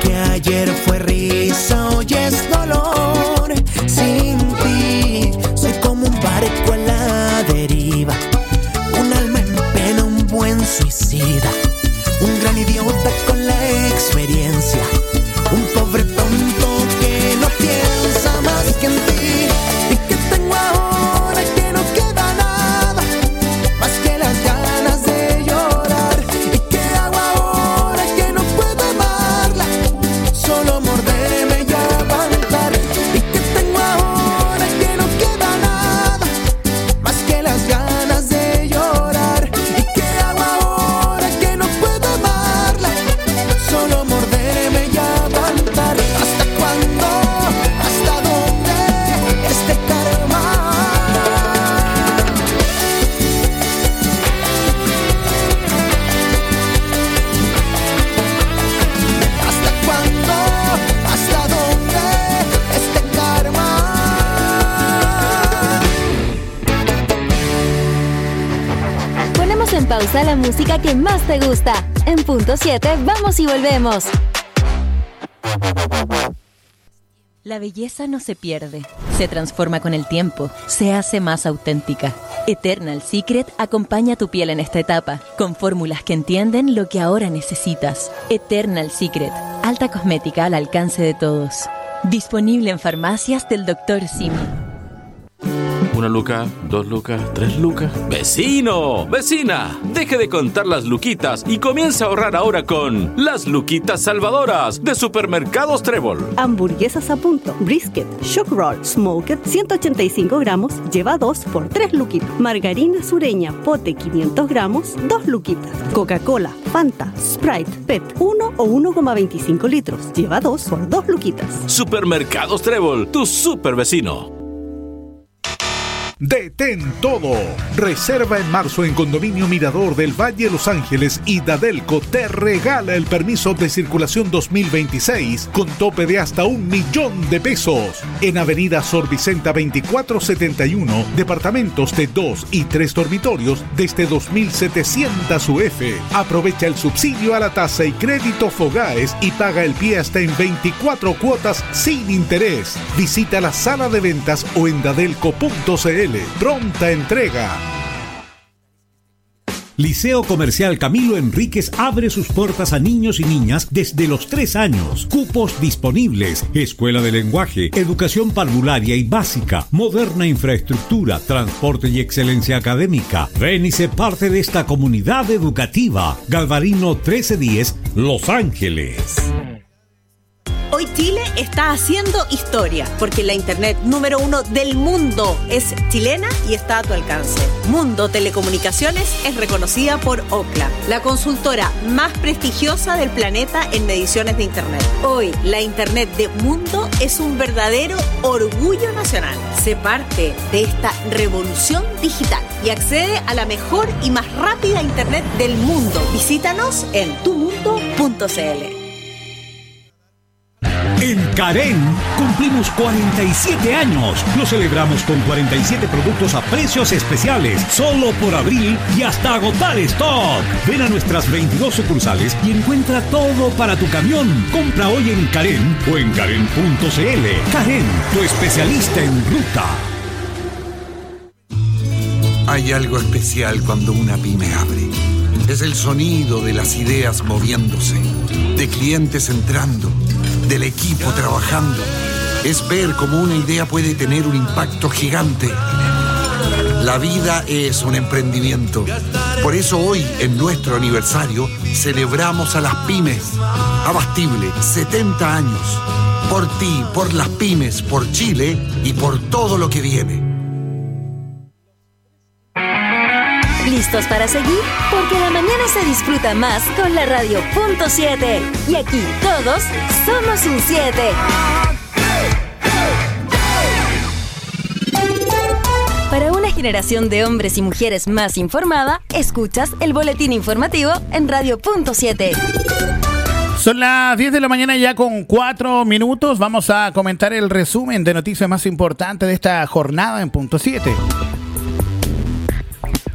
que ayer fue risa, hoy es dolor. Sin ti soy como un barco a la deriva, un alma en pena, un buen suicida, un gran idiota con la experiencia, un pobre tonto que no piensa más que en ti. ¿Y qué tengo ahora que no queda nada más que las ganas de llorar? ¿Y qué hago ahora que no puedo amarla? Solo morderme y aguantar. ¿Y qué tengo ahora que no queda nada más que las ganas de llorar? ¿Y qué hago ahora que no puedo amarla? Solo morderme y aguantar. ¿Hasta cuándo? ¿Hasta dónde? Este karma. ¿Hasta cuándo? ¿Hasta dónde? Este karma. Ponemos en pausa la música que más te gusta. En punto 7, vamos y volvemos. La belleza no se pierde, se transforma con el tiempo, se hace más auténtica. Eternal Secret acompaña tu piel en esta etapa, con fórmulas que entienden lo que ahora necesitas. Eternal Secret, alta cosmética al alcance de todos. Disponible en farmacias del Dr. Simi. 1 luca, 2 lucas, 3 lucas. ¡Vecino! ¡Vecina! Deje de contar las luquitas y comienza a ahorrar ahora con las luquitas salvadoras de Supermercados Trébol. Hamburguesas a punto, brisket, shock roll, smoked, 185 gramos, lleva 2 por 3 luquitas. Margarina sureña, pote 500 gramos, 2 luquitas. Coca-Cola, Fanta, Sprite, PET, 1 o 1,25 litros, lleva 2 por 2 luquitas. Supermercados Trébol, tu super vecino. Detén todo. Reserva en marzo en Condominio Mirador del Valle Los Ángeles y Dadelco te regala el permiso de circulación 2026 con tope de hasta $1.000.000 en Avenida Sor Vicenta 2471, departamentos de 2 y 3 dormitorios desde 2.700 UF. Aprovecha el subsidio a la tasa y crédito Fogaes y paga el pie hasta en 24 cuotas sin interés. Visita la sala de ventas o en dadelco.cl. Pronta entrega. Liceo Comercial Camilo Enríquez abre sus puertas a niños y niñas desde los 3 años. Cupos disponibles. Escuela de lenguaje, educación parvularia y básica, moderna infraestructura, transporte y excelencia académica. Ven y sé parte de esta comunidad educativa. Galvarino 1310, Los Ángeles. Hoy Chile está haciendo historia, porque la internet número 1 del mundo es chilena y está a tu alcance. Mundo Telecomunicaciones es reconocida por Ookla, la consultora más prestigiosa del planeta en mediciones de internet. Hoy, la internet de Mundo es un verdadero orgullo nacional. Sé parte de esta revolución digital y accede a la mejor y más rápida internet del mundo. Visítanos en tumundo.cl. En Carén cumplimos 47 años. Lo celebramos con 47 productos a precios especiales, solo por abril y hasta agotar stock. Ven a nuestras 22 sucursales y encuentra todo para tu camión. Compra hoy en Carén o en Carén.cl. Carén, tu especialista en ruta. Hay algo especial cuando una pyme abre. Es el sonido de las ideas moviéndose, de clientes entrando, del equipo trabajando. Es ver cómo una idea puede tener un impacto gigante. La vida es un emprendimiento. Por eso hoy, en nuestro aniversario, celebramos a las pymes. Abastible, 70 años. Por ti, por las pymes, por Chile y por todo lo que viene. ¿Listos para seguir? Porque la mañana se disfruta más con la radio punto 7. Y aquí todos somos un 7. Para una generación de hombres y mujeres más informada, escuchas el boletín informativo en radio punto 7. Son las 10 de la mañana ya con 4 minutos. Vamos a comentar el resumen de noticias más importantes de esta jornada en punto 7.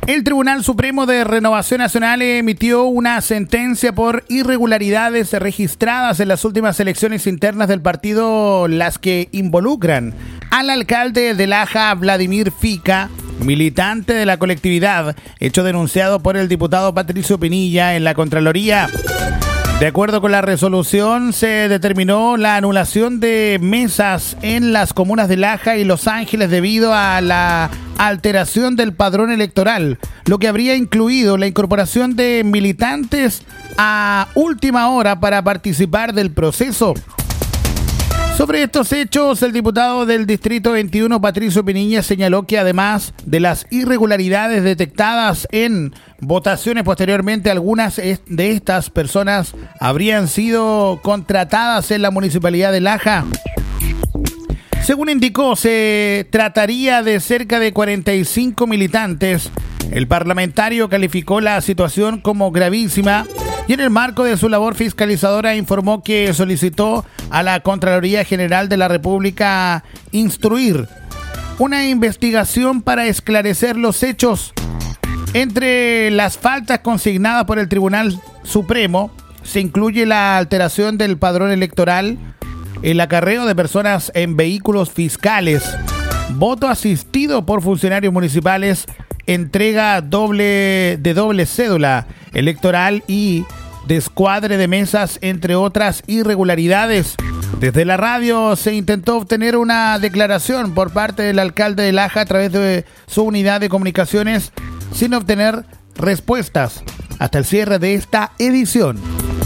El Tribunal Supremo de Renovación Nacional emitió una sentencia por irregularidades registradas en las últimas elecciones internas del partido, las que involucran al alcalde de Laja, Vladimir Fica, militante de la colectividad, hecho denunciado por el diputado Patricio Pinilla en la Contraloría. De acuerdo con la resolución, se determinó la anulación de mesas en las comunas de Laja y Los Ángeles debido a la alteración del padrón electoral, lo que habría incluido la incorporación de militantes a última hora para participar del proceso. Sobre estos hechos, el diputado del Distrito 21, Patricio Pinilla, señaló que además de las irregularidades detectadas en votaciones posteriormente, algunas de estas personas habrían sido contratadas en la Municipalidad de Laja. Según indicó, se trataría de cerca de 45 militantes. El parlamentario calificó la situación como gravísima y en el marco de su labor fiscalizadora informó que solicitó a la Contraloría General de la República instruir una investigación para esclarecer los hechos. Entre las faltas consignadas por el Tribunal Supremo se incluye la alteración del padrón electoral, el acarreo de personas en vehículos fiscales, voto asistido por funcionarios municipales, entrega de doble cédula electoral y descuadre de mesas, entre otras irregularidades. Desde la radio se intentó obtener una declaración por parte del alcalde de Laja a través de su unidad de comunicaciones, sin obtener respuestas hasta el cierre de esta edición.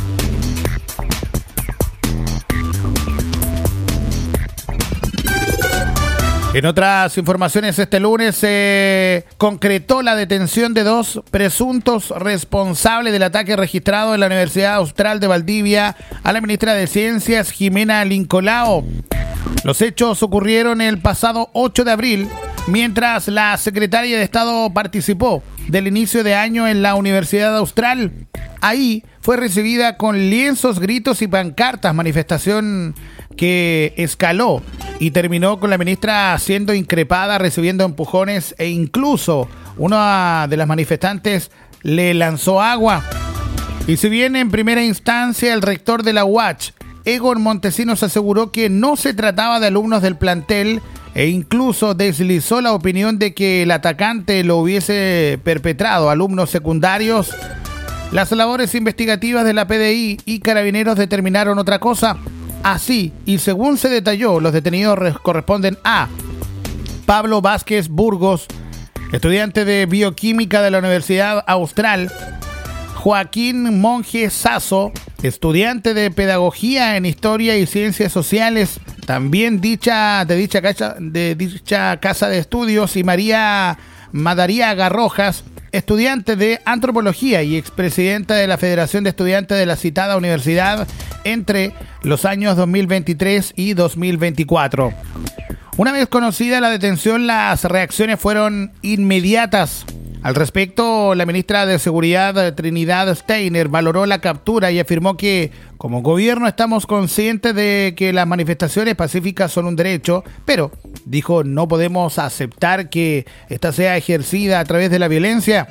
En otras informaciones, este lunes se concretó la detención de 2 presuntos responsables del ataque registrado en la Universidad Austral de Valdivia a la ministra de Ciencias, Jimena Lincolao. Los hechos ocurrieron el pasado 8 de abril, mientras la secretaria de Estado participó del inicio de año en la Universidad Austral. Ahí fue recibida con lienzos, gritos y pancartas, manifestación que escaló y terminó con la ministra siendo increpada, recibiendo empujones e incluso una de las manifestantes le lanzó agua. Y si bien en primera instancia el rector de la UACH, Egon Montesinos, aseguró que no se trataba de alumnos del plantel e incluso deslizó la opinión de que el atacante lo hubiese perpetrado alumnos secundarios, las labores investigativas de la PDI y Carabineros determinaron otra cosa. Así, y según se detalló, los detenidos corresponden a Pablo Vázquez Burgos, estudiante de Bioquímica de la Universidad Austral, Joaquín Monje Sasso, estudiante de Pedagogía en Historia y Ciencias Sociales, también de dicha casa de estudios, y María Madariaga Rojas, estudiante de Antropología y expresidenta de la Federación de Estudiantes de la citada universidad entre los años 2023 y 2024. Una vez conocida la detención, las reacciones fueron inmediatas. Al respecto, la ministra de Seguridad, Trinidad Steiner, valoró la captura y afirmó que, como gobierno, estamos conscientes de que las manifestaciones pacíficas son un derecho, pero, dijo, no podemos aceptar que esta sea ejercida a través de la violencia.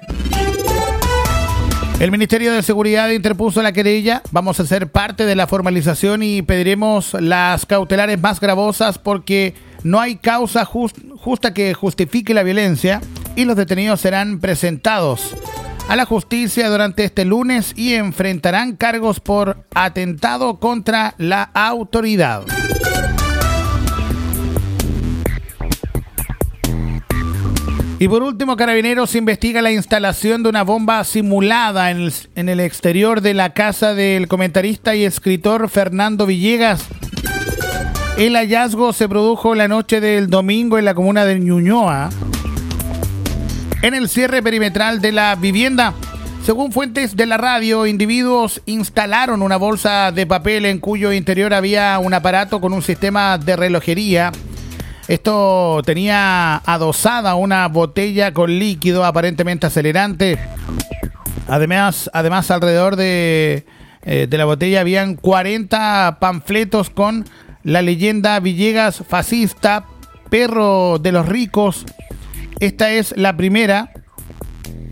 El Ministerio de Seguridad interpuso la querella. Vamos a ser parte de la formalización y pediremos las cautelares más gravosas porque no hay causa justa que justifique la violencia y los detenidos serán presentados a la justicia durante este lunes y enfrentarán cargos por atentado contra la autoridad. Y por último, Carabineros investiga la instalación de una bomba simulada en el exterior de la casa del comentarista y escritor Fernando Villegas. El hallazgo se produjo la noche del domingo en la comuna de Ñuñoa, en el cierre perimetral de la vivienda. Según fuentes de la radio, individuos instalaron una bolsa de papel en cuyo interior había un aparato con un sistema de relojería. Esto tenía adosada una botella con líquido aparentemente acelerante. Además alrededor de la botella habían 40 panfletos con la leyenda Villegas fascista, perro de los ricos. Esta es la primera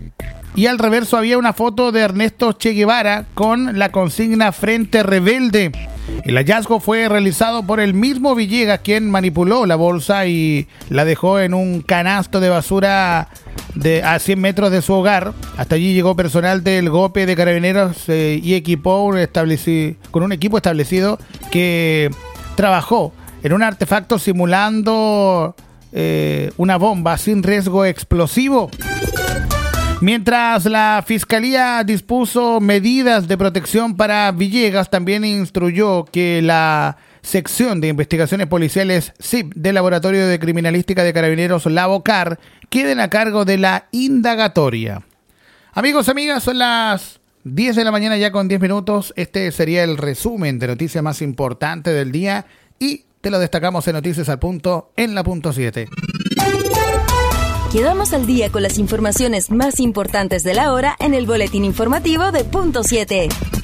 y al reverso había una foto de Ernesto Che Guevara con la consigna Frente Rebelde. El hallazgo fue realizado por el mismo Villegas, quien manipuló la bolsa y la dejó en un canasto de basura a 100 metros de su hogar. Hasta allí llegó personal del GOPE de Carabineros y equipó con un equipo establecido que trabajó en un artefacto simulando una bomba sin riesgo explosivo. Mientras la Fiscalía dispuso medidas de protección para Villegas, también instruyó que la sección de investigaciones policiales SIP del Laboratorio de Criminalística de Carabineros Lavocar queden a cargo de la indagatoria. Amigos, amigas, son las 10 de la mañana ya con 10 minutos. Este sería el resumen de noticias más importantes del día y te lo destacamos en Noticias al Punto en la punto 7. Quedamos al día con las informaciones más importantes de la hora en el boletín informativo de Punto 7.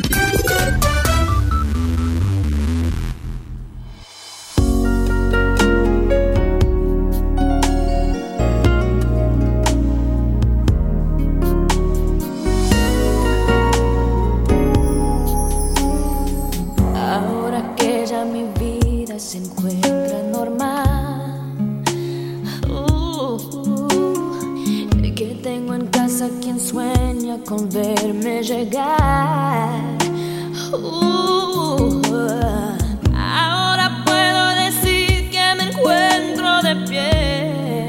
Ahora que ya mi vida se encuentra normal, que tengo en casa quien sueña con verme llegar. Ahora puedo decir que me encuentro de pie.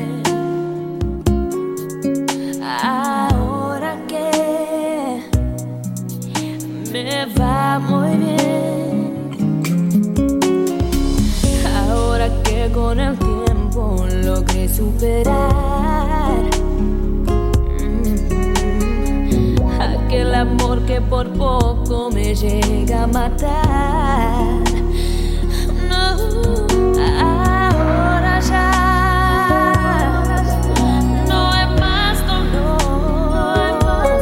Ahora que me va muy bien. Ahora que con el tiempo logré superar aquel amor que por poco me llega a matar. No, ahora ya no hay más dolor.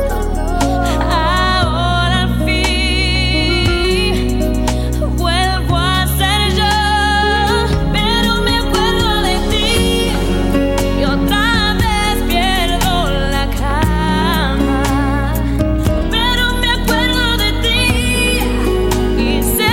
Ahora al fin vuelvo a ser yo, pero me acuerdo de ti y otra vez pierdo la calma. Pero me acuerdo de ti y sé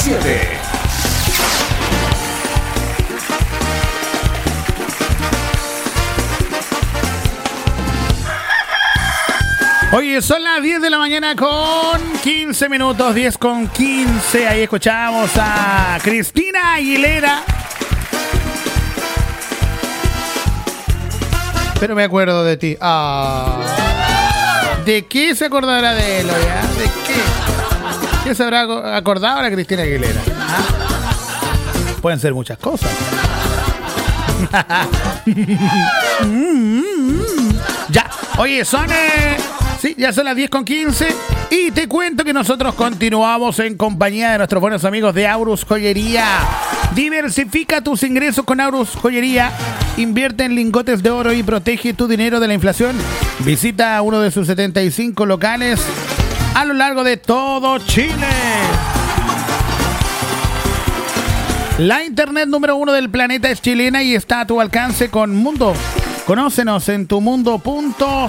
Oye, son las 10 de la mañana con 15 minutos, 10 con 15. Ahí escuchamos a Cristina Aguilera. Pero me acuerdo de ti. ¿De qué se acordará de él? ¿Ya? ¿De qué? ¿Qué se habrá acordado la Cristina Aguilera? Pueden ser muchas cosas. Ya. Oye, son... Sí, ya son las 10 con 15 y te cuento que nosotros continuamos en compañía de nuestros buenos amigos de Aurus Joyería. Diversifica tus ingresos con Aurus Joyería. Invierte en lingotes de oro y protege tu dinero de la inflación. Visita uno de sus 75 locales a lo largo de todo Chile. La internet número 1 del planeta es chilena y está a tu alcance con Mundo. Conócenos en tumundo.cl.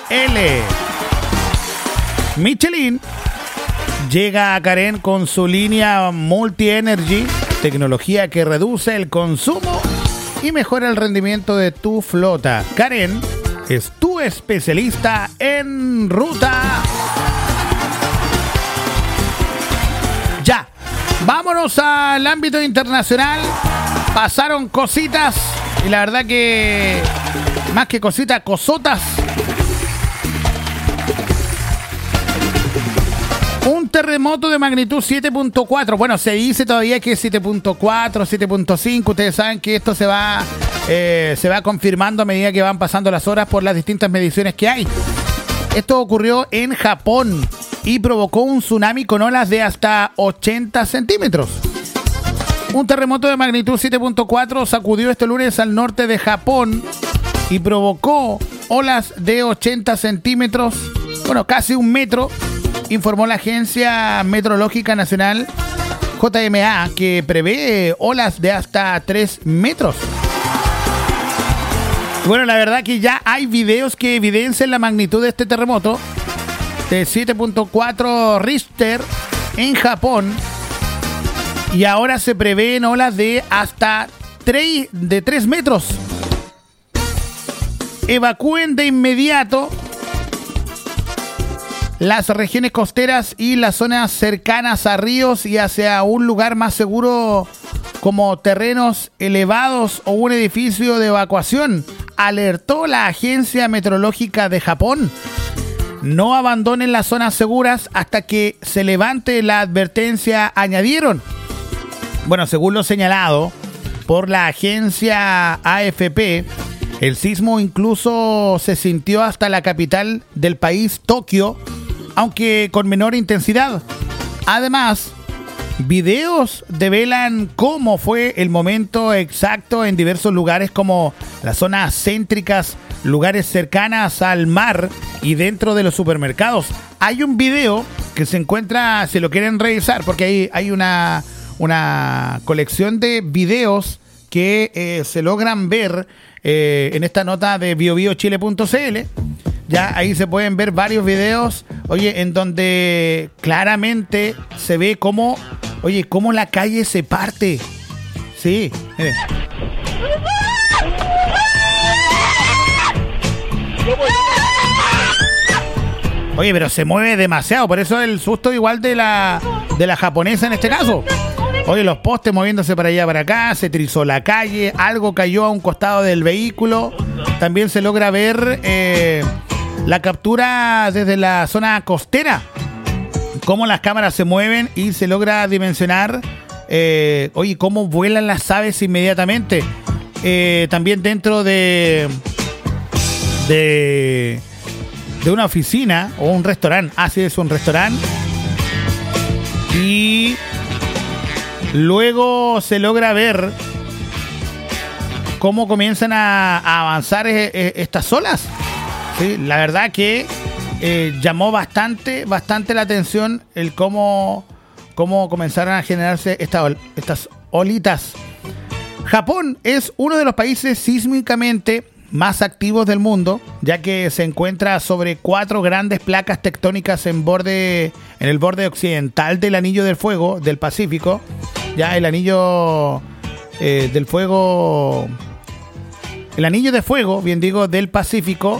Michelin llega a Karen con su línea Multi Energy, tecnología que reduce el consumo y mejora el rendimiento de tu flota. Karen es tu especialista en ruta. Ya, vámonos al ámbito internacional. Pasaron cositas y la verdad que más que cositas, cosotas. Un terremoto de magnitud 7.4. Bueno, se dice todavía que es 7.4, 7.5. Ustedes saben que esto se va confirmando a medida que van pasando las horas por las distintas mediciones que hay. Esto ocurrió en Japón y provocó un tsunami con olas de hasta 80 centímetros. Un terremoto de magnitud 7.4 sacudió este lunes al norte de Japón y provocó olas de 80 centímetros, bueno, casi un metro, informó la Agencia Meteorológica Nacional, JMA, que prevé olas de hasta 3 metros. Bueno, la verdad que ya hay videos que evidencian la magnitud de este terremoto de 7.4 Richter en Japón, y ahora se prevén olas de hasta 3 metros. Evacúen de inmediato las regiones costeras y las zonas cercanas a ríos y hacia un lugar más seguro como terrenos elevados o un edificio de evacuación, alertó la Agencia Meteorológica de Japón. No abandonen las zonas seguras hasta que se levante la advertencia, añadieron. Bueno, según lo señalado por la agencia AFP, el sismo incluso se sintió hasta la capital del país, Tokio, aunque con menor intensidad. Además, videos develan cómo fue el momento exacto en diversos lugares como las zonas céntricas, lugares cercanas al mar y dentro de los supermercados. Hay un video que se encuentra, si lo quieren revisar, porque hay una colección de videos que se logran ver en esta nota de biobiochile.cl. Ya ahí se pueden ver varios videos, oye, en donde claramente se ve cómo la calle se parte. Sí, miren. Oye, pero se mueve demasiado, por eso el susto igual de la japonesa en este caso. Oye, los postes moviéndose para allá, para acá, se trizó la calle, algo cayó a un costado del vehículo. También se logra ver la captura desde la zona costera, cómo las cámaras se mueven y se logra dimensionar, oye, cómo vuelan las aves inmediatamente. También dentro de una oficina o un restaurante. Así es, un restaurante. Y luego se logra ver cómo comienzan a avanzar estas olas. Sí, la verdad que llamó bastante la atención el cómo comenzaron a generarse estas olitas. Japón es uno de los países sísmicamente más activos del mundo, ya que se encuentra sobre 4 grandes placas tectónicas en el borde occidental del Anillo del Fuego del Pacífico. Ya el Anillo del Fuego, el Anillo de Fuego, bien digo, del Pacífico,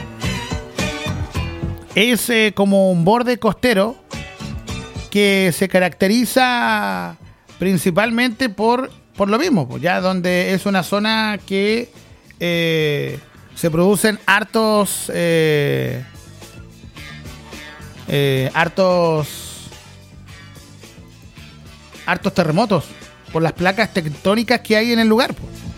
es como un borde costero que se caracteriza principalmente por lo mismo, ya donde es una zona que se producen hartos terremotos por las placas tectónicas que hay en el lugar.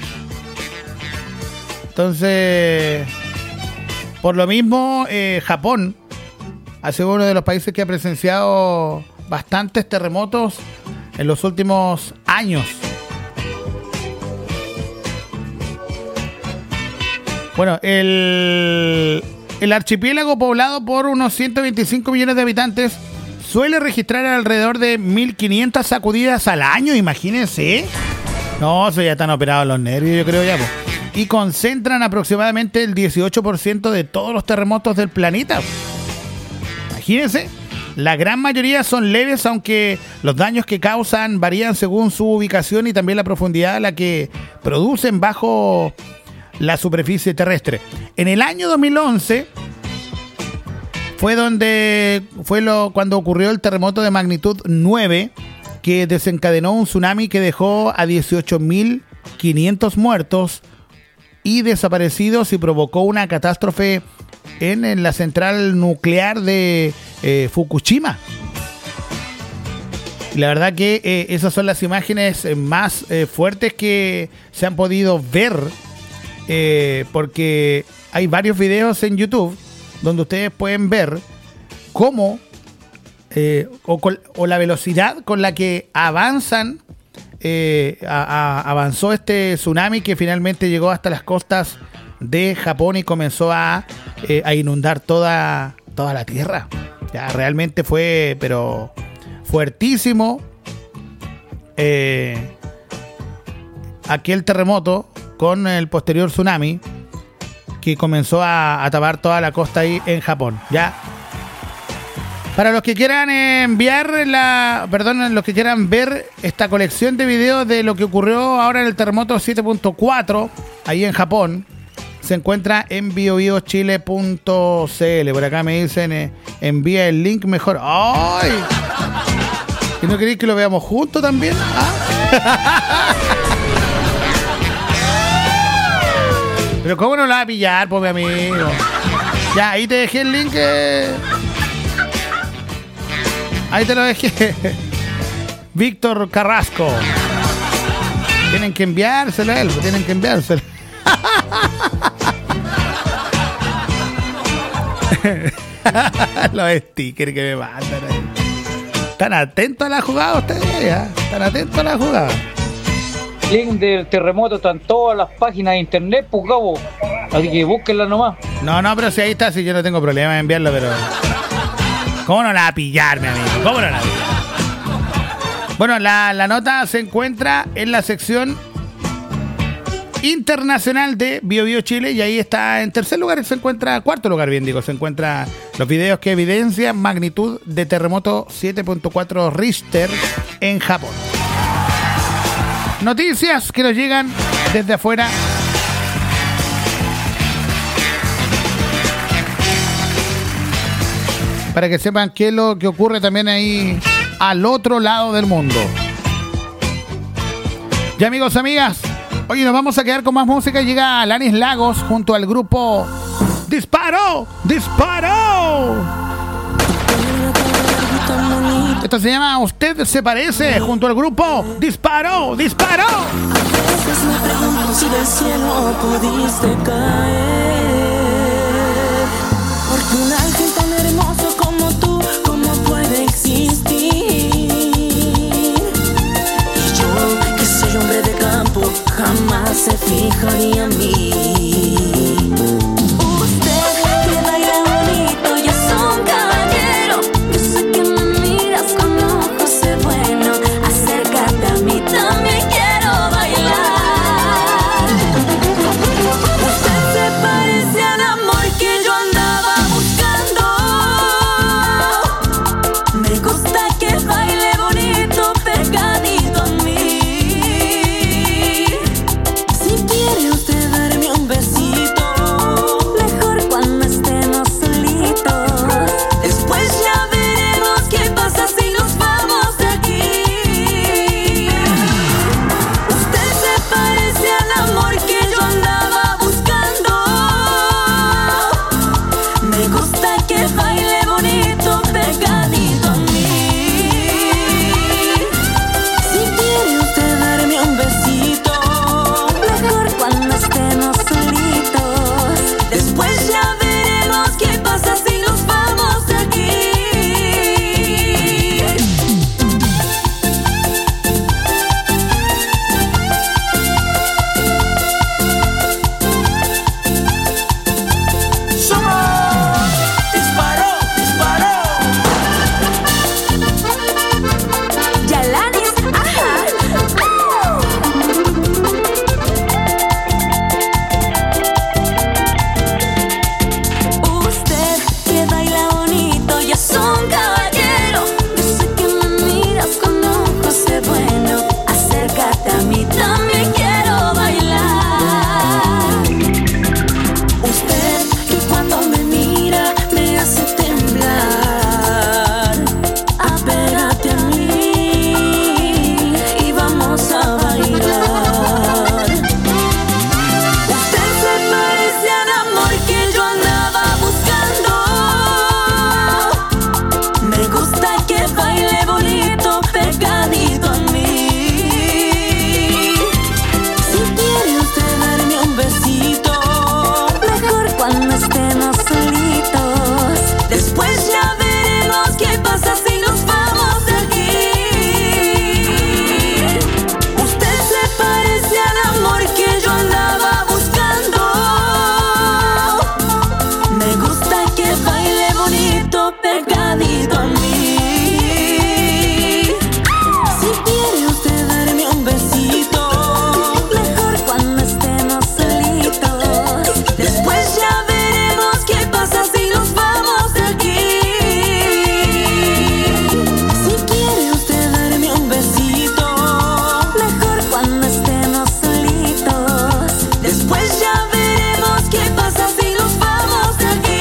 Entonces, por lo mismo, Japón ha sido uno de los países que ha presenciado bastantes terremotos en los últimos años. Bueno, el archipiélago, poblado por unos 125 millones de habitantes, suele registrar alrededor de 1.500 sacudidas al año, imagínense. No, eso ya están operados los nervios, yo creo ya. Y concentran aproximadamente el 18% de todos los terremotos del planeta. Imagínense, la gran mayoría son leves, aunque los daños que causan varían según su ubicación y también la profundidad a la que producen bajo la superficie terrestre. En el año 2011 cuando ocurrió el terremoto de magnitud 9 que desencadenó un tsunami que dejó a 18.500 muertos y desaparecidos y provocó una catástrofe en la central nuclear de Fukushima. La verdad que esas son las imágenes más fuertes que se han podido ver, porque hay varios videos en YouTube donde ustedes pueden ver cómo o la velocidad con la que avanzó este tsunami que finalmente llegó hasta las costas de Japón y comenzó a inundar toda la tierra. Ya realmente fue, pero fuertísimo aquel terremoto con el posterior tsunami que comenzó a tapar toda la costa ahí en Japón. Ya. Para los que quieran los que quieran ver esta colección de videos de lo que ocurrió ahora en el terremoto 7.4 ahí en Japón, se encuentra en biobiochile.cl. Por acá me dicen, envía el link mejor. ¡Ay! ¿Y no queréis que lo veamos juntos también? ¿Ah? Pero ¿cómo no la va a pillar, pues, mi amigo? Ya, ahí te dejé el link. Ahí te lo dejé. Víctor Carrasco. Tienen que enviárselo a él, tienen que enviárselo. Los stickers que me mandan ahí. ¿Están atentos a la jugada ustedes? ¿Ya? ¿Están atentos a la jugada? Link del terremoto está en todas las páginas de internet, pues, Gabo. Así que búsquenla nomás. No, pero si ahí está, si yo no tengo problema en enviarlo, pero... ¿Cómo no la va a pillar, mi amigo? ¿Cómo no la va a pillar? Bueno, la nota se encuentra en la sección internacional de BioBio Chile y ahí está en tercer lugar, cuarto lugar, bien digo, se encuentra los videos que evidencian magnitud de terremoto 7.4 Richter en Japón. Noticias que nos llegan desde afuera. Para que sepan qué es lo que ocurre también ahí al otro lado del mundo. Ya, amigos, amigas, oye, nos vamos a quedar con más música. Llega Alanis Lagos junto al grupo Disparo, Disparo. Esto se llama Usted se parece, junto al grupo Disparo, Disparo. A veces me pregunto si del cielo pudiste caer, porque un ángel tan hermoso como tú, ¿cómo puede existir? Y yo, que soy hombre de campo, jamás se fijaría en mí. Usted que baila bonito y es un caballero, yo sé que me miras con ojos de bueno. Acércate a mí, también quiero bailar. Usted se parece es un caballero. Yo sé que me miras con ojos de bueno. Acércate a mí, también quiero bailar. Usted que cuando me mira me hace temblar. Apégate a mí y vamos a bailar. Usted se parece al amor que yo andaba buscando. Me gusta que baile bonito pegadito a mí. Si quiere usted darme un besito, mejor cuando estemos solitos. Después ya veremos qué pasa si nos vamos de aquí. Usted se parece al amor que yo andaba buscando. Me gusta que baile bonito pegadito a mí. Si quiere usted darme un besito, mejor cuando estemos solitos. Después ya veremos qué pasa si nos vamos de aquí. Si quiere usted darme un besito, mejor cuando estemos solitos. Después ya veremos qué pasa si nos vamos de aquí.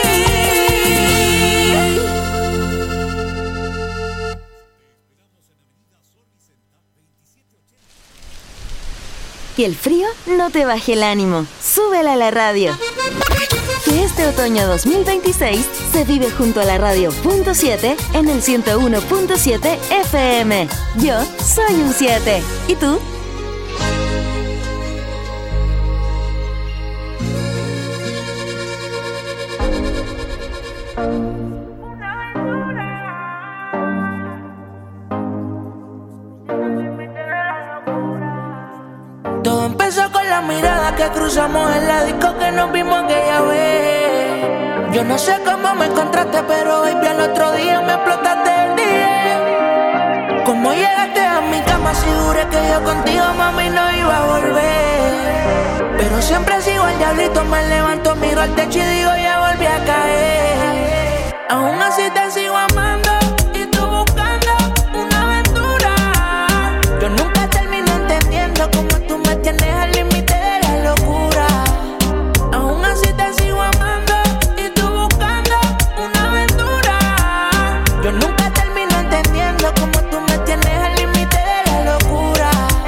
Que el frío no te baje el ánimo. Súbela a la radio. Que este otoño 2026 se vive junto a la radio .7 en el 101.7 FM. Yo soy un 7. ¿Y tú? Todo empezó con la mirada que cruzamos en la disco que nos vimos aquella vez. Yo no sé cómo me encontraste, pero baby al otro día me explotaste el día. Cómo llegaste a mi cama, si juré que yo contigo, mami, no iba a volver. Pero siempre sigo al diablito, me levanto, miro al techo y digo, ya volví a caer. Aún así te sigo amando y tú buscando una aventura. Yo nunca termino entendiendo cómo tú me tienes al límite de la locura. Aún así te sigo amando y tú buscando una aventura. Yo nunca termino entendiendo cómo tú me tienes al límite de la locura.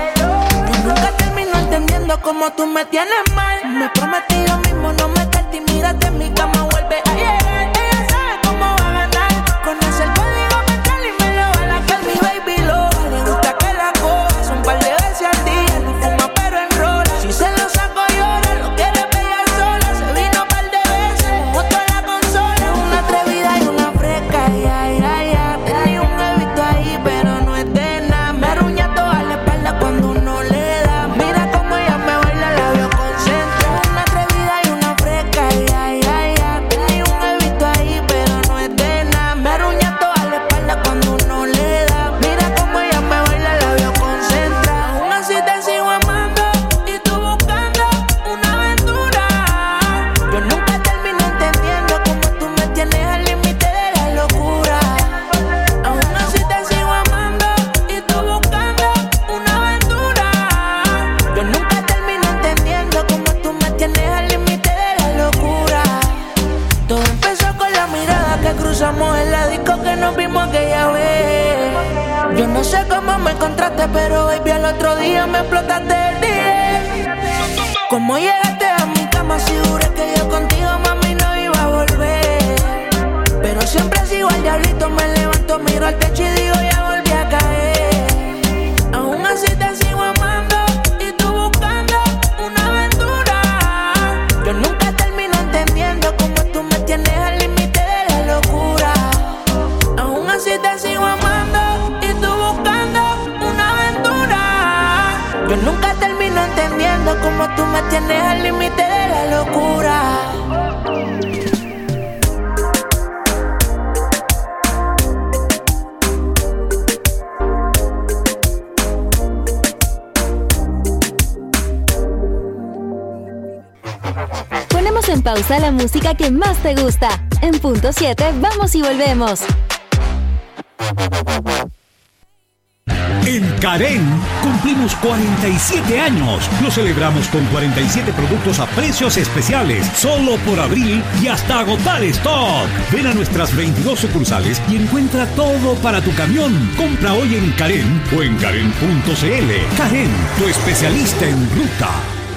Yo nunca termino entendiendo cómo tú me tienes mal. Me prometí yo mismo no meterte y mírate en mi cama, vuelve a llegar. Ella sabe cómo va a ganar. Conoce el código mental y me lo va a lacar. Mi baby loca, le gusta que la cojas un par de veces al día. No fuma pero enrola. Si se lo saco llora, lo quiere pegar sola. Se vino un par de veces, mojó toda la consola. Una atrevida y una fresca, ya. Tenía un huevito ahí pero no es de nada. Me arruña toda la espalda cuando uno le da. Mira cómo ella me baila, la veo concentrada. Una atrevida y una fresca, ya. Tenía un huevito ahí pero no es de nada. Me arruña toda la espalda cuando uno le da. Mira cómo ella me baila, la veo concentrada. Aún así te sigo amando y tú buscando una aventura. Yo nunca termino entendiendo cómo tú me tienes al límite de la locura. Aún así te sigo amando y tú buscando una aventura. Yo nunca termino entendiendo cómo tú me tienes al límite de la locura. Todo empezó con la mirada que cruzamos en la disco que nos vimos aquella vez. Yo no sé cómo me encontraste, pero baby al otro día me explotaste el día. Cómo llegaste a mi cama, si juré que yo contigo, mami, no iba a volver. Pero siempre sigo al diablito, me levanto, miro al techo y digo, ya volví a caer. Aún así te sigo amando y tú buscando una aventura. Yo nunca termino entendiendo cómo tú me tienes al límite de la locura. Aún así te sigo amando y tú buscando una aventura. Yo nunca termino entendiendo cómo tú me tienes al límite de la locura. Ponemos en pausa la música que más te gusta. En punto 7, vamos y volvemos. En Karen cumplimos 47 años. Lo celebramos con 47 productos a precios especiales, solo por abril y hasta agotar stock. Ven a nuestras 22 sucursales y encuentra todo para tu camión. Compra hoy en Karen o en karen.cl. Karen, tu especialista en ruta.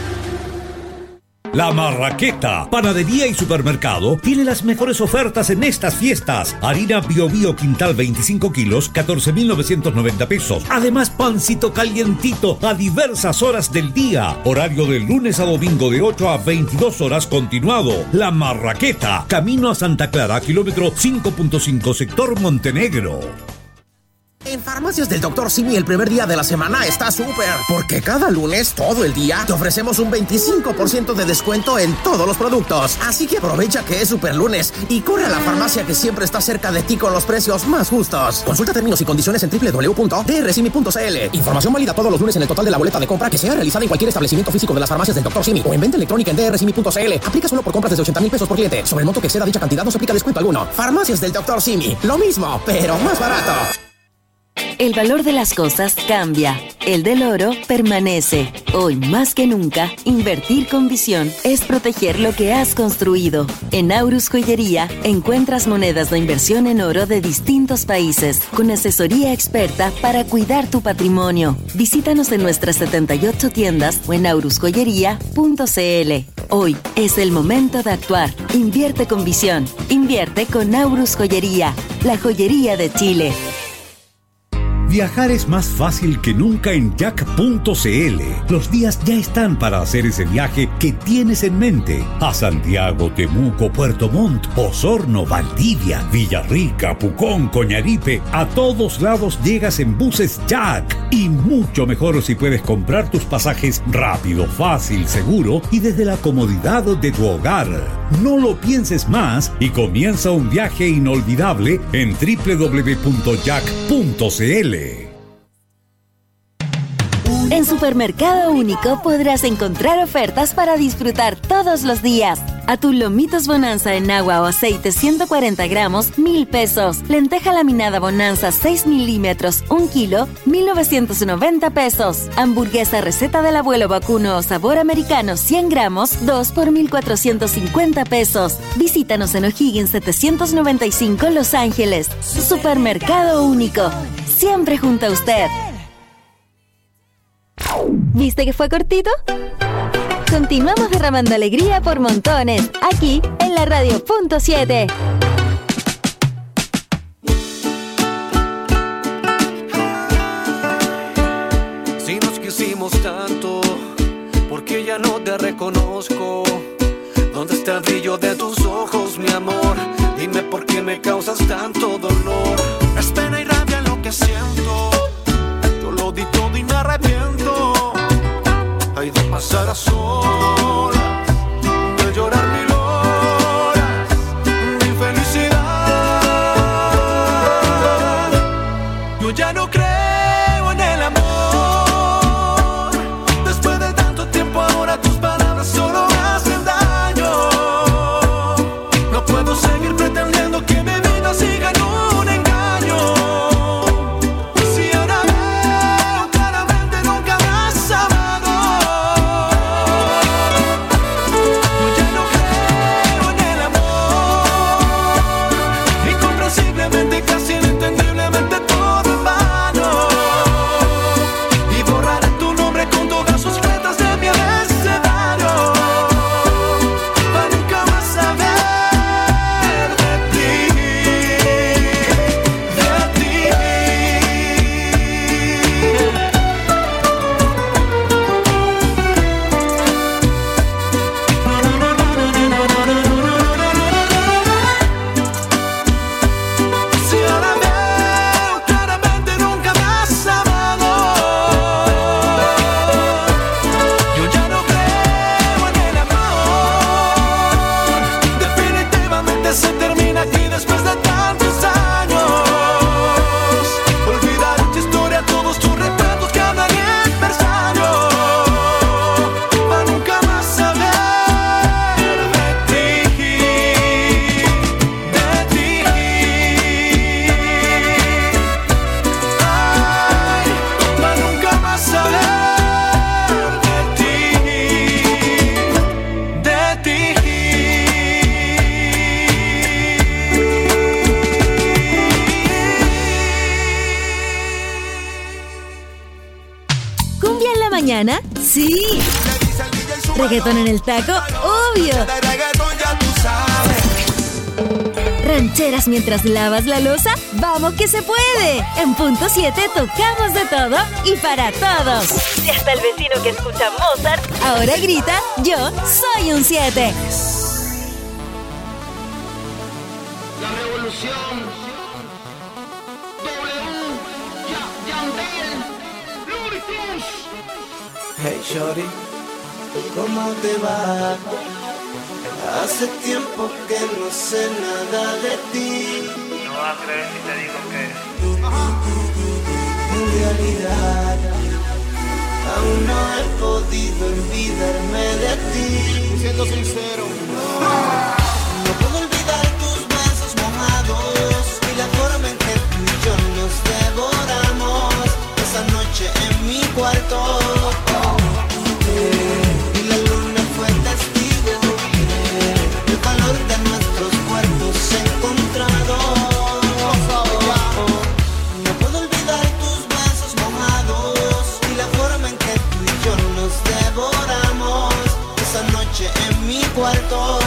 La Marraqueta, panadería y supermercado, tiene las mejores ofertas en estas fiestas. Harina Bio Bio Quintal 25 kilos, 14.990 pesos. Además, pancito calientito a diversas horas del día. Horario de lunes a domingo de 8 a 22 horas continuado. La Marraqueta, camino a Santa Clara, kilómetro 5.5, sector Montenegro. En Farmacias del Dr. Simi el primer día de la semana está súper, porque cada lunes, todo el día, te ofrecemos un 25% de descuento en todos los productos. Así que aprovecha que es super lunes y corre a la farmacia que siempre está cerca de ti con los precios más justos. Consulta términos y condiciones en www.drsimi.cl. Información válida todos los lunes en el total de la boleta de compra que sea realizada en cualquier establecimiento físico de las Farmacias del Dr. Simi o en venta electrónica en drSimi.cl. Aplica solo por compras desde 80,000 pesos por cliente. Sobre el monto que exceda dicha cantidad no se aplica descuento alguno. Farmacias del Dr. Simi. Lo mismo, pero más barato. El valor de las cosas cambia. El del oro permanece. Hoy más que nunca, invertir con visión es proteger lo que has construido. En Aurus Joyería encuentras monedas de inversión en oro de distintos países, con asesoría experta para cuidar tu patrimonio. Visítanos en nuestras 78 tiendas o en aurusjoyería.cl. Hoy es el momento de actuar. Invierte con visión. Invierte con Aurus Joyería, la joyería de Chile. Viajar es más fácil que nunca en jack.cl. Los días ya están para hacer ese viaje que tienes en mente. A Santiago, Temuco, Puerto Montt, Osorno, Valdivia, Villarrica, Pucón, Coñaripe. A todos lados llegas en buses Jack. Y mucho mejor si puedes comprar tus pasajes rápido, fácil, seguro y desde la comodidad de tu hogar. No lo pienses más y comienza un viaje inolvidable en www.jack.cl. En Supermercado Único podrás encontrar ofertas para disfrutar todos los días. Atún Lomitos Bonanza en agua o aceite 140 gramos, 1,000 pesos. Lenteja laminada Bonanza 6 milímetros, 1 kilo, 1,990 pesos. Hamburguesa receta del abuelo vacuno o sabor americano 100 gramos, 2 por 1,450 pesos. Visítanos en O'Higgins 795 Los Ángeles. Supermercado Único, siempre junto a usted. ¿Viste que fue cortito? Continuamos derramando alegría por montones, aquí en la Radio Punto 7. Si nos quisimos tanto, ¿por qué ya no te reconozco? ¿Dónde está el brillo de tus ojos, mi amor? Dime por qué me causas tanto dolor. Es pena y rabia lo que siento. Yo lo di todo y me arrepiento. Hay de pasar a solas, de llorar 1000 horas, mi felicidad. Yo ya no creo en el amor. Después de tanto tiempo ahora tus palabras solo me hacen daño. No puedo seguir pretendiendo que mi vida siga en un engaño. Si ahora veo claramente nunca me has amado. mañana? Sí. Reggaetón en el taco, obvio. Rancheras mientras lavas la loza, ¡vamos que se puede! En punto 7 tocamos de todo y para todos. Y hasta el vecino que escucha Mozart ahora grita, yo soy un 7. La revolución. Hey shorty, ¿cómo te va? Hace tiempo que no sé nada de ti. No vas a creer si te digo que en realidad aún no he podido olvidarme de ti. Siendo sincero, no puedo olvidar tus besos mojados y la forma en que tú y yo nos devoramos esa noche en mi cuarto. Y la luna fue testigo del calor de nuestros cuerpos encontrados. No puedo olvidar tus besos mojados y la forma en que tú y yo nos devoramos esa noche en mi cuarto.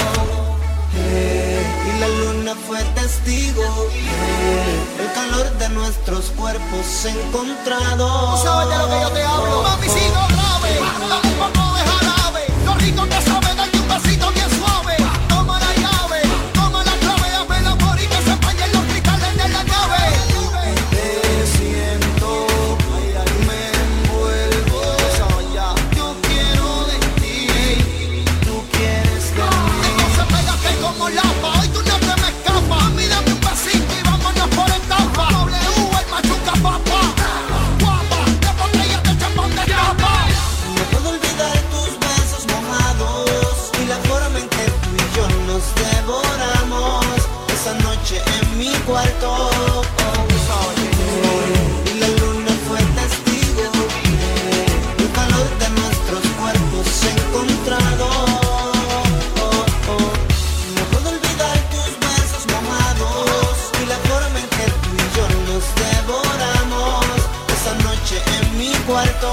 Y la luna fue testigo del calor de nuestros cuerpos encontrados. ¿tú sabes de lo que yo te hablo? Mamicito grave, dame un poco de jarabe. Lo rico que sabe, darte un besito bien suave. Toma la llave, toma la clave, hazme el amor y que se empañen los cristales de la nave. Te siento, me envuelvo, yo quiero de ti, tú quieres de mí. entonces pégate como lapa, hoy tú no te me escapas. A mí dame un besito y vámonos por etapa. W, el machuca papá, guapa, de botella de champán de tapa. No puedo olvidar tus besos mojados y la forma en que tú y yo nos devoramos esa noche en mi cuarto. Y la luna fue testigo del calor de nuestros cuerpos encontrados. No puedo olvidar tus besos mojados y la forma en que tú y yo nos devoramos esa noche en mi cuarto.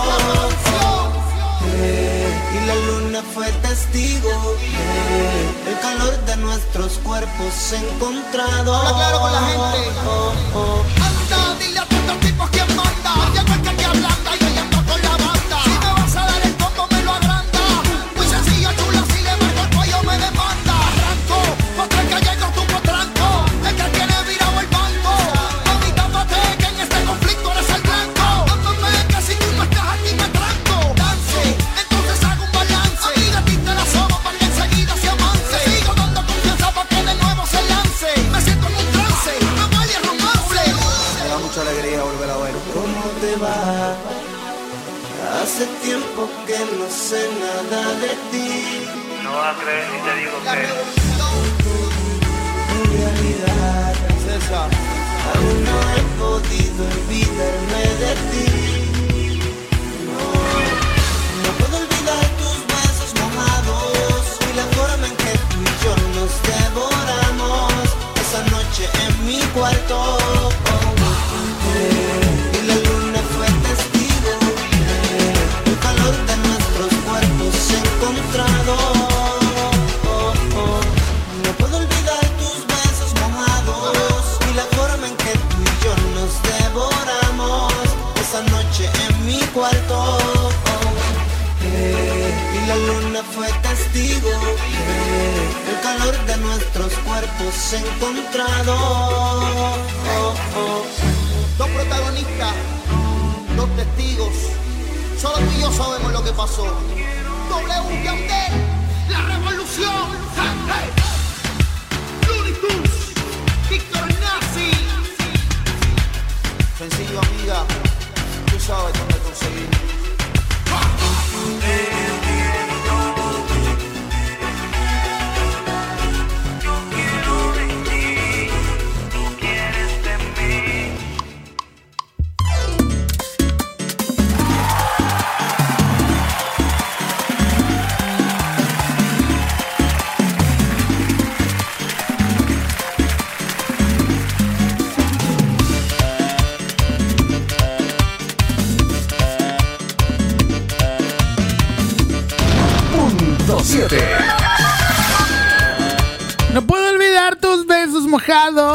Y la luna fue testigo del calor de nuestros cuerpos encontrados. Habla claro con la gente. Anda, dile a todos tipos quién manda. Llegó el que te ablanda y yo ando con la banda. Si me vas a dar el combo me lo agranda. Muy sencillo, chula, si le marco el cuello me demanda. Arranco, otra que llego tu potranco. El que tiene virado el banco. Mamita, mate que en este conflicto eres el blanco. Dándome que si tú no estás aquí me tranco. Dance, entonces hago un balance. Amiga, a ti te la sobo para que enseguida se avance. Sigo dando confianza para que de nuevo se lance. Me siento en un trance, me huele a romance. Me da mucha alegría volver a ver. ¿Cómo te va? Hace tiempo que no sé nada de ti. no vas a creer si te digo que en realidad, César, aún no he podido olvidarme de ti. No puedo olvidar tus besos mojados y la forma en que tú y yo nos devoramos esa noche en mi cuarto. Y la luna fue testigo del calor de nuestros cuerpos encontrados. No puedo olvidar tus besos mojados y la forma en que tú y yo nos devoramos esa noche en mi cuarto. Y la luna fue testigo del calor de nuestros cuerpos encontrados. Dos protagonistas, dos testigos. Solo tú y yo sabemos lo que pasó. W Yandel, la revolución. Hey, hey. Looney Tunes, Víctor Nazi. Sencillo, amiga. Tú sabes dónde conseguir.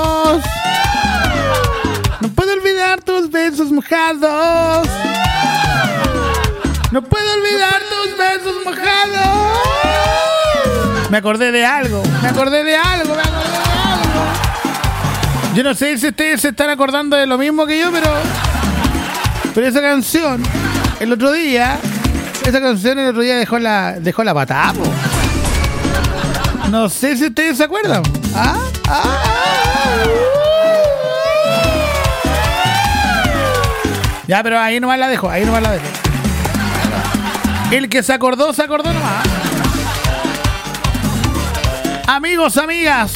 mojados. No puedo olvidar tus besos mojados. No puedo olvidar tus besos mojados. Me acordé de algo. Yo no sé si ustedes se están acordando de lo mismo que yo, pero esa canción el otro día dejó la patada, po. No sé si ustedes se acuerdan. Ya, pero ahí nomás la dejo. El que se acordó nomás. Amigos, amigas,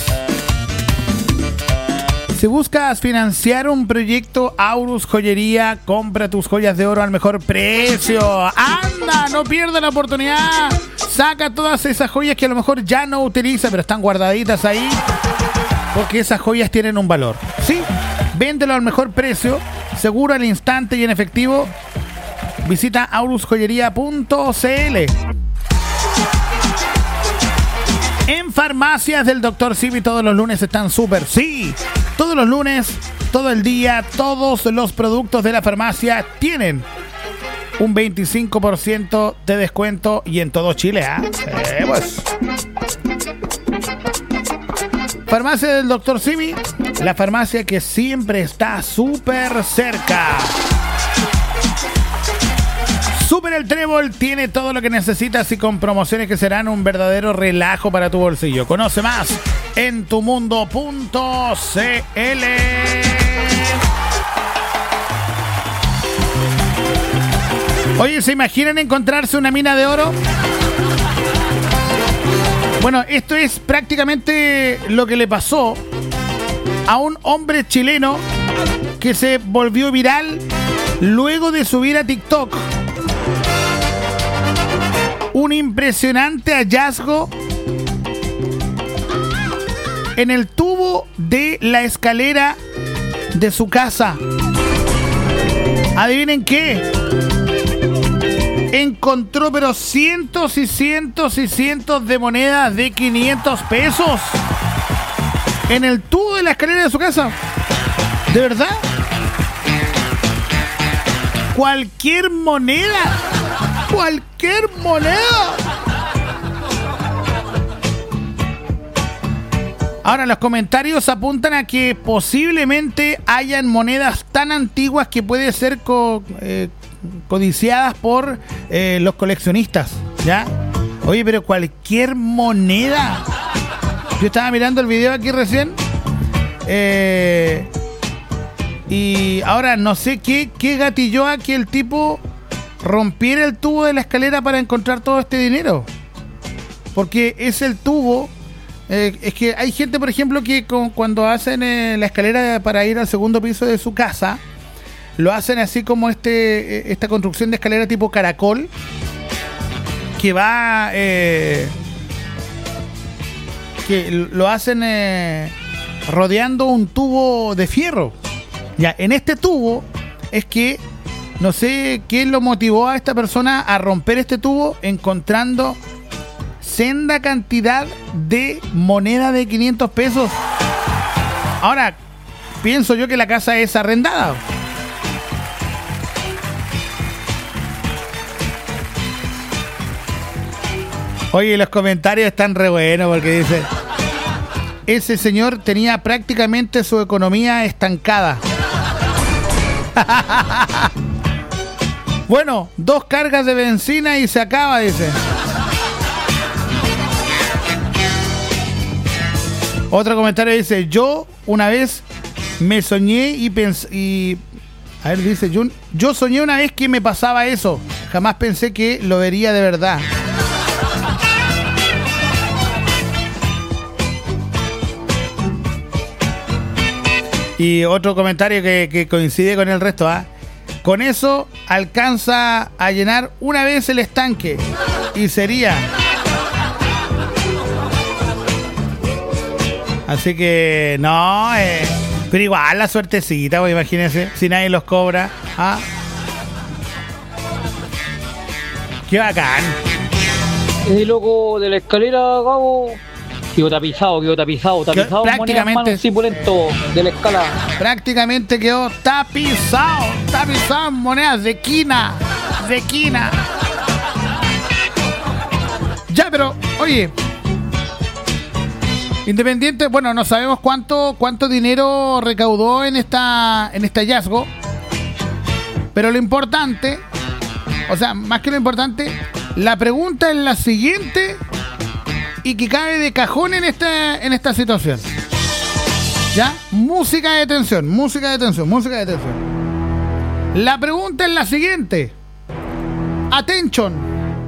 si buscas financiar un proyecto, Aurus Joyería, compra tus joyas de oro al mejor precio. ¡Anda! No pierdas la oportunidad. Saca todas esas joyas que a lo mejor ya no utiliza, pero están guardaditas ahí, porque esas joyas tienen un valor. Sí, véndelo al mejor precio, seguro al instante y en efectivo. Visita aurusjoyería.cl. En Farmacias del Dr. Simi todos los lunes están súper. Sí, todos los lunes, todo el día, todos los productos de la farmacia tienen un 25% de descuento y en todo Chile, pues. Farmacia del Dr. Simi, la farmacia que siempre está súper cerca. Super El Trébol tiene todo lo que necesitas y con promociones que serán un verdadero relajo para tu bolsillo. Conoce más en tumundo.cl. Oye, ¿se imaginan encontrarse una mina de oro? Bueno, esto es prácticamente lo que le pasó a un hombre chileno que se volvió viral luego de subir a TikTok un impresionante hallazgo en el tubo de la escalera de su casa. ¿Adivinen qué? Encontró pero cientos y cientos y cientos de monedas de 500 pesos en el tubo de la escalera de su casa. ¿De verdad? Cualquier moneda. Ahora, los comentarios apuntan a que posiblemente hayan monedas tan antiguas que pueden ser codiciadas por los coleccionistas, ¿ya? Oye, pero cualquier moneda. Yo estaba mirando el video aquí recién. Y ahora no sé qué gatilló a que el tipo rompiera el tubo de la escalera para encontrar todo este dinero. Porque es el tubo. Es que hay gente, por ejemplo, que cuando hacen la escalera para ir al segundo piso de su casa, lo hacen así como esta construcción de escalera tipo caracol, que va que lo hacen rodeando un tubo de fierro. Ya, en este tubo es que no sé qué lo motivó a esta persona a romper este tubo, encontrando senda cantidad de moneda de 500 pesos. Ahora, pienso yo que la casa es arrendada. Oye, los comentarios están re buenos porque dice: ese señor tenía prácticamente su economía estancada. Bueno, 2 cargas de benzina y se acaba, dice. Otro comentario dice: yo una vez me soñé y pensé, a ver, dice, yo soñé una vez que me pasaba eso. Jamás pensé que lo vería de verdad. Y otro comentario que coincide con el resto, con eso alcanza a llenar una vez el estanque y sería. Así que no, pero igual la suertecita, pues, imagínense, si nadie los cobra. Qué bacán. Ese loco de la escalera, Gabo, Quedó tapizado, prácticamente hermano, sí, pulento de la escala. Prácticamente quedó tapizado en monedas de quina. Ya, pero, oye, Independiente, bueno, no sabemos cuánto dinero recaudó en este hallazgo, pero lo importante, o sea, más que lo importante, la pregunta es la siguiente y que cabe de cajón en esta situación. ¿Ya? Música de tensión. La pregunta es la siguiente. Attention.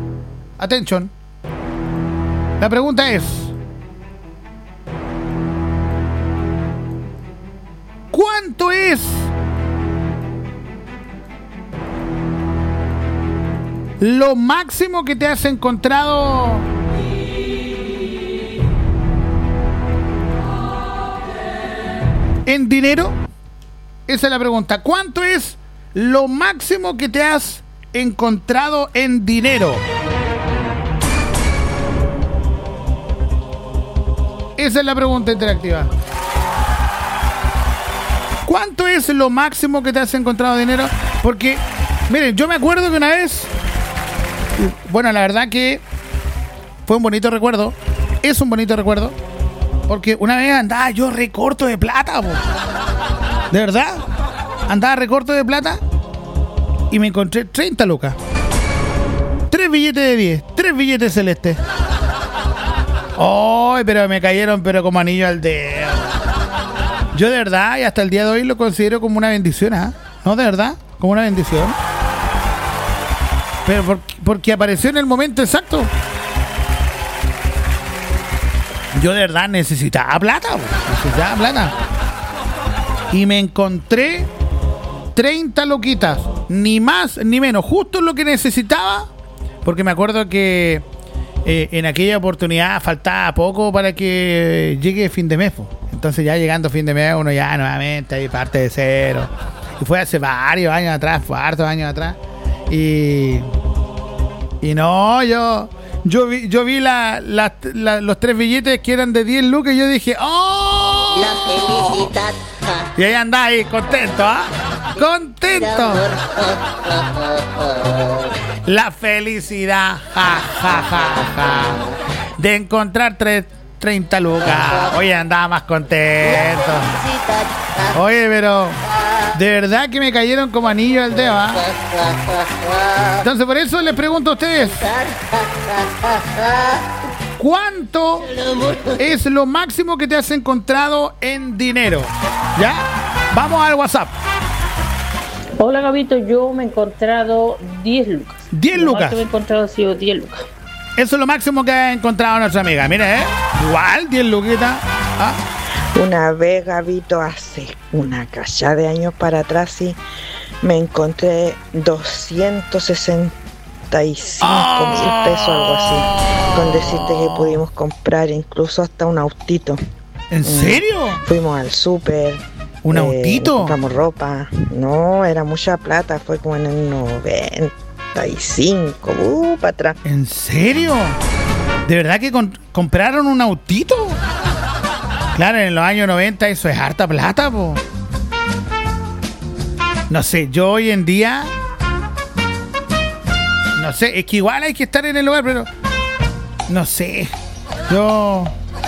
La pregunta es: ¿cuánto es lo máximo que te has encontrado en dinero? Esa es la pregunta. ¿Cuánto es lo máximo que te has encontrado en dinero? Esa es la pregunta interactiva. ¿Cuánto es lo máximo que te has encontrado en dinero? Porque, miren, yo me acuerdo que una vez, bueno, la verdad que fue un bonito recuerdo. Es un bonito recuerdo. Porque una vez andaba yo recorto de plata, po. De verdad. Andaba recorto de plata y me encontré 30 lucas. 3 billetes de 10. 3 billetes celestes. ¡Ay, pero me cayeron pero como anillo al dedo! Yo de verdad, y hasta el día de hoy lo considero como una bendición, ¿ah? No, de verdad, como una bendición. Pero porque apareció en el momento exacto. Yo de verdad necesitaba plata. Y me encontré 30 loquitas. Ni más ni menos. Justo lo que necesitaba. Porque me acuerdo que en aquella oportunidad faltaba poco para que llegue fin de mes. Entonces ya llegando fin de mes uno ya nuevamente ahí parte de cero. Y fue hace varios años atrás. Y no, yo vi los 3 billetes que eran de 10 lucas y yo dije, ¡oh! La felicidad. Y ahí andaba ahí, contento, ¿ah? ¡Contento! La felicidad, ja, de encontrar 30 lucas. Oye, andaba más contento. Oye, pero de verdad que me cayeron como anillo al dedo, ¿ah? Entonces por eso les pregunto a ustedes, ¿cuánto es lo máximo que te has encontrado en dinero? ¿Ya? Vamos al WhatsApp. Hola, Gabito, yo me he encontrado 10 lucas. 10 lucas. Lo más que me he encontrado ha sido 10 lucas. Eso es lo máximo que ha encontrado nuestra amiga. Mira, igual, 10 luquitas. ¿Ah? Una vez, Gabito, hace una cachada de años para atrás, sí, me encontré 265 mil pesos, algo así. Con decirte que pudimos comprar incluso hasta un autito. ¿En serio? Fuimos al súper. ¿Un autito? Compramos ropa. No, era mucha plata, fue como en el 95, para atrás. ¿En serio? ¿De verdad que compraron un autito? Claro, en los años 90 eso es harta plata, po. No sé, yo hoy en día, no sé, es que igual hay que estar en el lugar, pero no sé, yo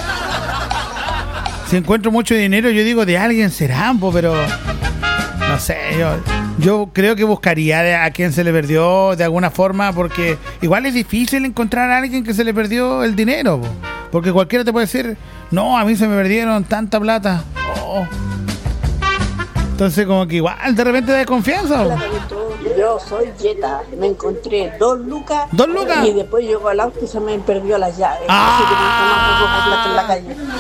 si encuentro mucho dinero, yo digo de alguien será, po, pero no sé, yo creo que buscaría a quien se le perdió de alguna forma, porque igual es difícil encontrar a alguien que se le perdió el dinero, po, porque cualquiera te puede decir, no, a mí se me perdieron tanta plata. Oh. Entonces como que igual de repente da confianza. Yo soy Jetta, me encontré 2 lucas. 2 lucas. Y después llegó al auto y se me perdió las llaves. Ah. Así que nunca más plata en la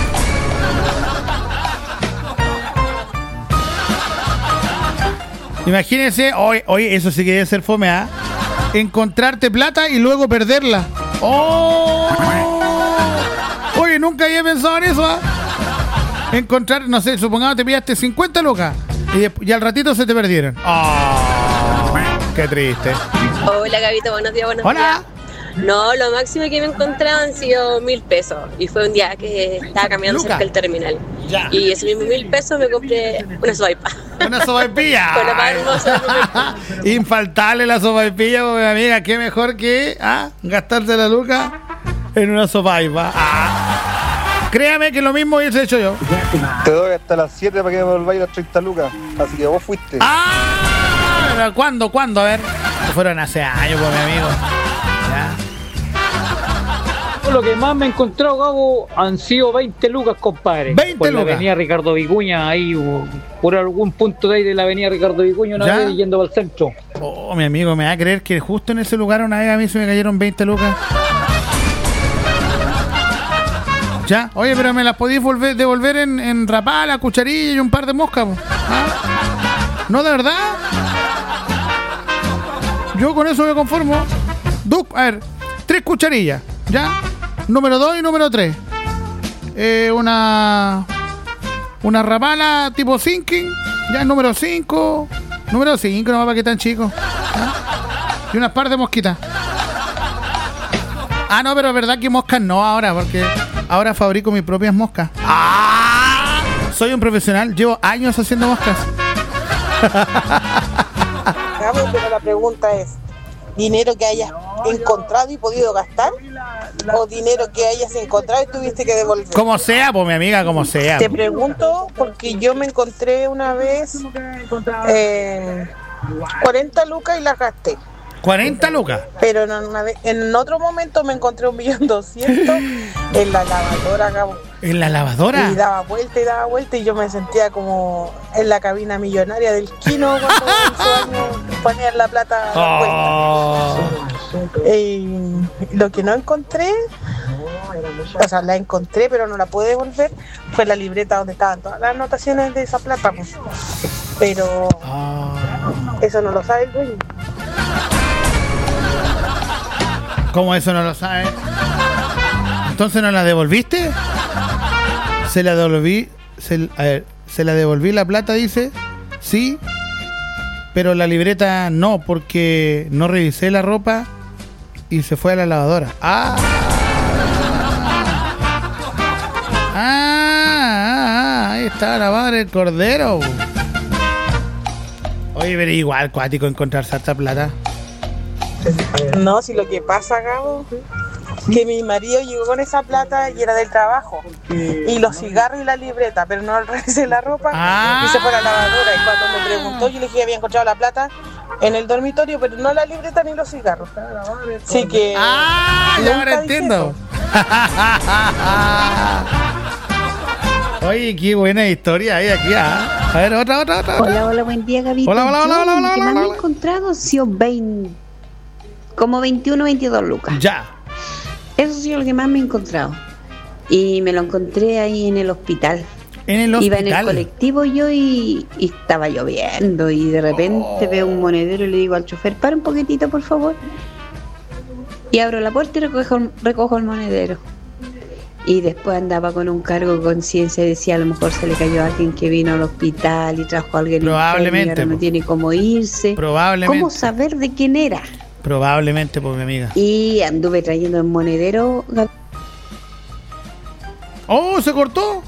calle. Imagínense, oye, eso sí que debe ser fome, ¿ah? Encontrarte plata y luego perderla. ¡Oh! Oye, nunca había pensado en eso, ¿ah? Encontrar, no sé, supongamos te pillaste 50 lucas y al ratito se te perdieron. ¡Oh! ¡Qué triste! Hola, Gabito, buenos días. Hola. No, lo máximo que me he encontrado han sido 1.000 pesos. Y fue un día que estaba caminando cerca del terminal. Ya. Y esos mismos 1.000 pesos me compré una sopa. Una sopaipilla. Con la más hermosa. Infaltable la sopaipilla, mi amiga. Qué mejor que gastarse la luca en una sopaipa. Créame que lo mismo hubiese hecho yo. Te doy hasta las 7 para que me volváis las 30 lucas. Así que vos fuiste. ¿Pero ¿Cuándo? A ver. Fueron hace años, pues, mi amigo. Ya. Lo que más me he encontrado, Gabo, han sido 20 lucas, compadre. 20 por lucas. La avenida Ricardo Vicuña, ahí, por algún punto de ahí de la avenida Ricardo Vicuña, una vez yendo para el centro. Oh, mi amigo, me va a creer que justo en ese lugar una vez a mí se me cayeron 20 lucas. Ya, oye, pero me las podéis devolver en rapala, cucharilla y un par de moscas. ¿No, de verdad? Yo con eso me conformo. A ver, 3 cucharillas, ¿ya? Número 2 y número 3. Una rapala tipo sinking, ya, número 5. Número 5, no va para que tan chico. ¿Ya? Y unas par de mosquitas. No, pero es verdad que moscas no ahora, porque ahora fabrico mis propias moscas. Soy un profesional, llevo años haciendo moscas. Gabo, pero la pregunta es, ¿dinero que hayas encontrado y podido gastar? ¿O dinero que hayas encontrado y tuviste que devolver? Como sea, pues mi amiga, como sea. Te pregunto porque yo me encontré una vez 40 lucas y las gasté. 40 lucas. Pero en otro momento me encontré 1.200.000 en la lavadora, Gabo. ¿En la lavadora? Y daba vuelta y yo me sentía como en la cabina millonaria del Kino cuando en su año ponían la plata a la vuelta. Lo que no encontré, o sea, la encontré pero no la pude devolver, fue la libreta donde estaban todas las anotaciones de esa plata, pues. Pero eso no lo sabe el dueño. ¿Cómo eso no lo sabe? ¿Entonces no la devolviste? Se la devolví. Se la devolví la plata, dice. Sí. Pero la libreta no, porque no revisé la ropa y se fue a la lavadora. Ahí está la madre del cordero. Oye, pero igual, cuático encontrar harta plata. No, si lo que pasa, Gabo, que mi marido llegó con esa plata y era del trabajo, y los cigarros y la libreta, pero no revisé la ropa y se fue a la lavadora. Y cuando me preguntó, yo le dije que había encontrado la plata en el dormitorio, pero no la libreta ni los cigarros. Así que ya ahora entiendo. Oye, qué buena historia hay aquí. A ver, otra. Hola, buen día, Gabito. Hola. Lo que más me he encontrado ha sido como 21, 22 lucas. Ya. Eso ha sido lo que más me he encontrado. Y me lo encontré ahí en el hospital. ¿En el hospital? Iba en el colectivo yo y estaba lloviendo. Y de repente veo un monedero y le digo al chofer, para un poquitito, por favor. Y abro la puerta y recojo el monedero. Y después andaba con un cargo de conciencia y decía, a lo mejor se le cayó a alguien que vino al hospital y trajo a alguien probablemente, enfermo y ahora no tiene cómo irse. Probablemente. ¿Cómo saber de quién era? Probablemente, por mi amiga. Y anduve trayendo el monedero. ¡Oh, se cortó!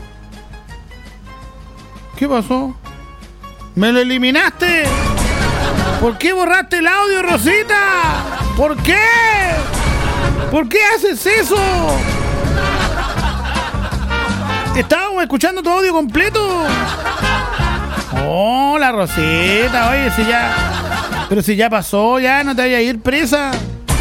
¿Qué pasó? ¡Me lo eliminaste! ¿Por qué borraste el audio, Rosita? ¿Por qué? ¿Por qué haces eso? Estábamos escuchando tu audio completo. Hola, Rosita. Oye, si ya... Pero si ya pasó, ya no te vayas a ir presa.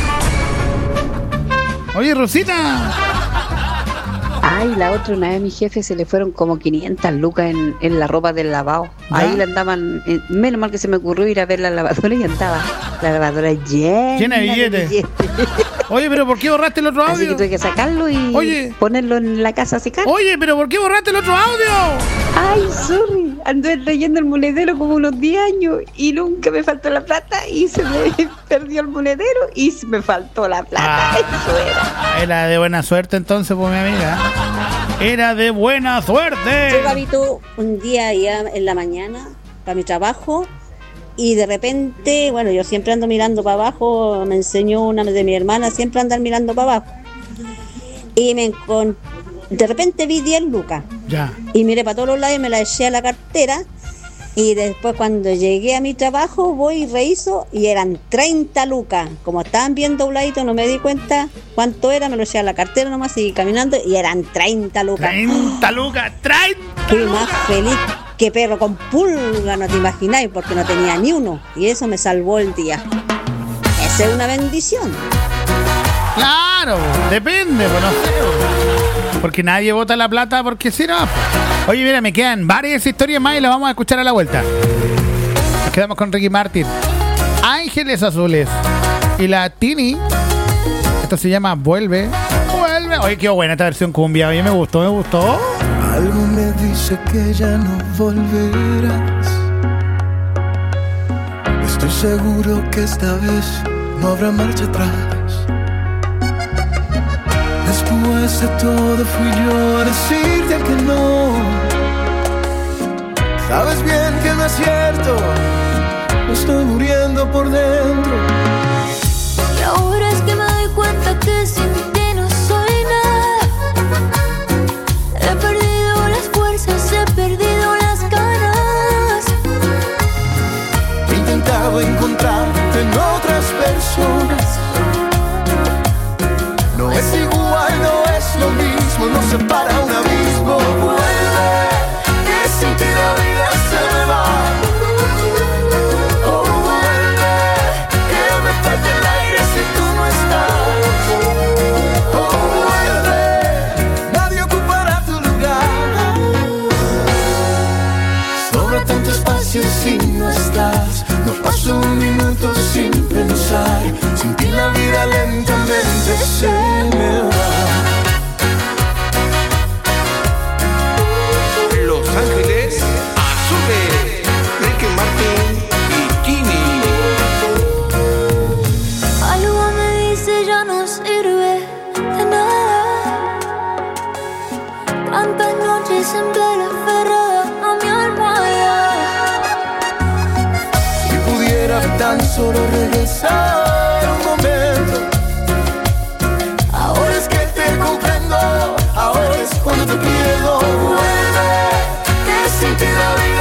Oye, Rosita. Ay, la otra, una vez a mi jefe se le fueron como 500 lucas en la ropa del lavado. ¿Ya? Ahí le andaban, menos mal que se me ocurrió ir a ver la lavadora y andaba la lavadora llena de billetes. Oye, pero ¿por qué borraste el otro audio? Así que tuve que sacarlo y ponerlo en la casa a secar. Oye, pero ¿por qué borraste el otro audio? Ay, sorry, anduve trayendo el monedero como unos 10 años y nunca me faltó la plata y se me perdió el monedero y se me faltó la plata. Eso era. Era de buena suerte entonces, pues, mi amiga. Era de buena suerte. Yo, Gabito, un día ya en la mañana para mi trabajo y de repente, bueno, yo siempre ando mirando para abajo, me enseñó una de mi hermana, siempre andar mirando para abajo. Y de repente vi 10 lucas. Ya. Y miré para todos los lados y me la eché a la cartera. Y después cuando llegué a mi trabajo, voy y reviso y eran 30 lucas. Como estaban bien dobladitos, no me di cuenta cuánto era, me lo eché a la cartera nomás, seguí caminando y eran 30 lucas. 30 lucas, 30. Fui más feliz que perro con pulga, no te imagináis, porque no tenía ni uno. Y eso me salvó el día. Esa es una bendición. Claro, depende, pues no sé. Porque nadie bota la plata porque si no. Oye, mira, me quedan varias historias más y las vamos a escuchar a la vuelta. Nos quedamos con Ricky Martin. Ángeles Azules. Y la Tini. Esto se llama Vuelve. Vuelve. Oye, qué buena esta versión cumbia. A mí me gustó. Algo me dice que ya no volverás. Estoy seguro que esta vez no habrá marcha atrás. Después de todo fui yo a decirte que no. Sabes bien que no es cierto, me estoy muriendo por dentro. Y ahora es que me doy cuenta que sin ti no soy nada. He perdido las fuerzas, he perdido las ganas. He intentado encontrarte en otras personas. No es igual, no es lo mismo, nos separa un abismo. Vuelve, que sin ti la vida se me va. Oh, vuelve, que me falta el aire si tú no estás. Oh, vuelve, nadie ocupará tu lugar. Sobra tanto espacio si no estás. No paso un minuto sin pensar. Sin ti la vida lentamente se me va. Los Ángeles Azules, Ricky Martin y Tini. Algo me dice ya no sirve de nada. Tantas noches en plena aferrada a mi almohada. Si pudiera tan solo regresar un momento. Ahora es que te comprendo, ahora es cuando te pierdo. Vuelve, que sin ti la vida